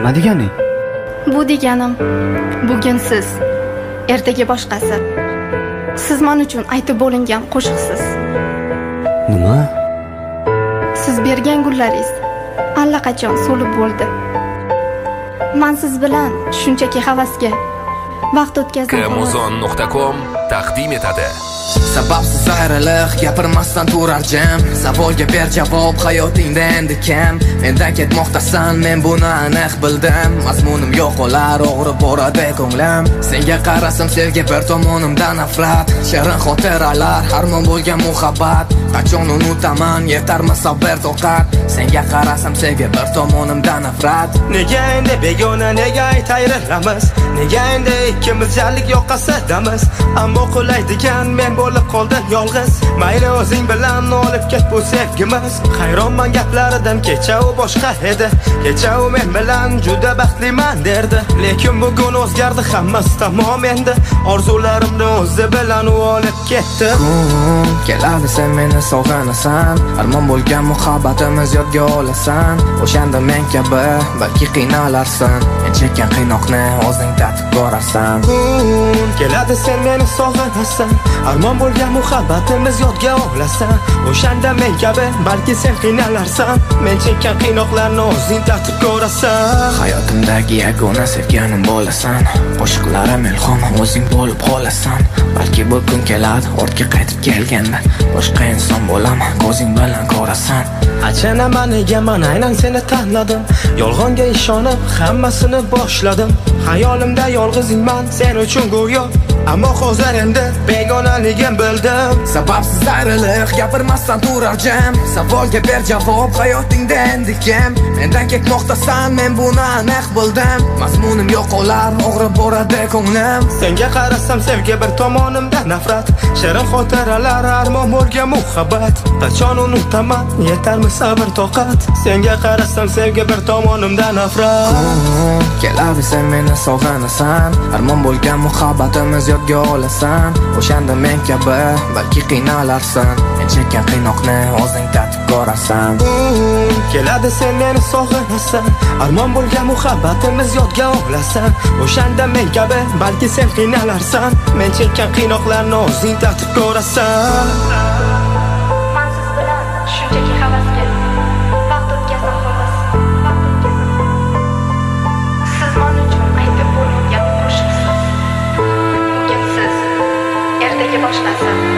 Nima deganing? Bu deganim, bugun siz, ertaga boshqasi. Siz men uchun aytib bo'lingan qo'shiqsiz. Nima? Siz bergan gullaringiz allaqachon so'lib bo'ldi. Men siz bilan shunchaki havasga vaqt o'tkazdim. Kmuzon.com taqdim etadi. Sababsiz ayriliq gapirmasdan turar jam. Savolga ber javob, hayotingda endi kam. Mendan ketmoqdasan, men buni aniq bildim. Mazmunim yo'q olar, og'rib boradi ko'nglim. Senga qarasam sevgi, bir tomonimdan nafrat. Shirin xotiralar, harmon bo'lgan muhabbat. Qachon unutaman, yetarmi sabr toqat. Senga qarasam sevgi, bir tomonimdan nafrat. Nega endi begona, nega aytayramiz? Nega endi ikkimiz jarlik yoqasidamiz? Ammo qo'laydigan men bo'lib qoldim yolg'iz. Mayli o'zing bilan olib ket bu sevgimiz. Hayronman gaplaridan, kecha u boshqa edi. Kecha u men bilan juda baxtliman derdi. Lekin bugun o'zgardi hammasi tamom endi. Orzularimni o'zi bilan u olib ketdi. Keladi sen meni sog'inasan, armon bo'lgan muhabbatimiz yodga olasan. O'shanda men kabi balki qiynalarsan, men chekkan qiynoqni o'zing tatib ko'rarsan. Keladi sen meni sog'inasan, armon bo'lgan muhabbatimiz yodga olasan. O'shanda men kabi balki sen qiynalarsan, men chekkan qiynoqlarni o'zing tatib ko'rasan. Hayotimdagi yagona sevganim bo'lasan, qo'shiqlarim ilhom o'zing bo'lib qolasan. Balki bu kun keladi, ortga qaytib kelganda boshqa inson bo'laman, ko'zing bilan ko'rasan. Achanaman nega men aynan seni tanladim. Yolg'onga ishonib hammasini boshladim. Hayolimda yolg'izingman sen uchun go'yo, ammo hozir endi begonaligim bildim. Sababsiz ayriliq gapirmasdan turar jam. Savolga ber javob, hayotingda endi kim? Mendan ketmoqdasan, men buni aniq bildim. Mazmunim yo'q olar, og'rib boradi ko'nglim. Senga qarasam sevgi, bir tomonimda nafrat. Shirin xotiralar, armon bo'lgan muhabbat. Qachon unutaman, yetarmi sabr toqat. Senga qarasam sevgi, bir tomonimda nafrat. Keladi sen meni sog'inasan, armon bo'lgan muhabbatimiz yodga olasan. O'shanda men kabi balki qiynalarsan, men chekkan qiynoqni o'zing tatib ko'rasan. Keladi sen meni sog'inasan, armon bo'lgan muhabbatimiz yodga olasan. O'shanda men kabi balki sen qiynalarsan, men chekkan qiynoqlarni o'zing tatib ko'rasan. Men siz bilan shunchaki havasga vaqt o'tkazdim xolos. Siz men uchun aytib bo'lingan qo'shiqsiz. Bugun siz, ertaga boshqasi.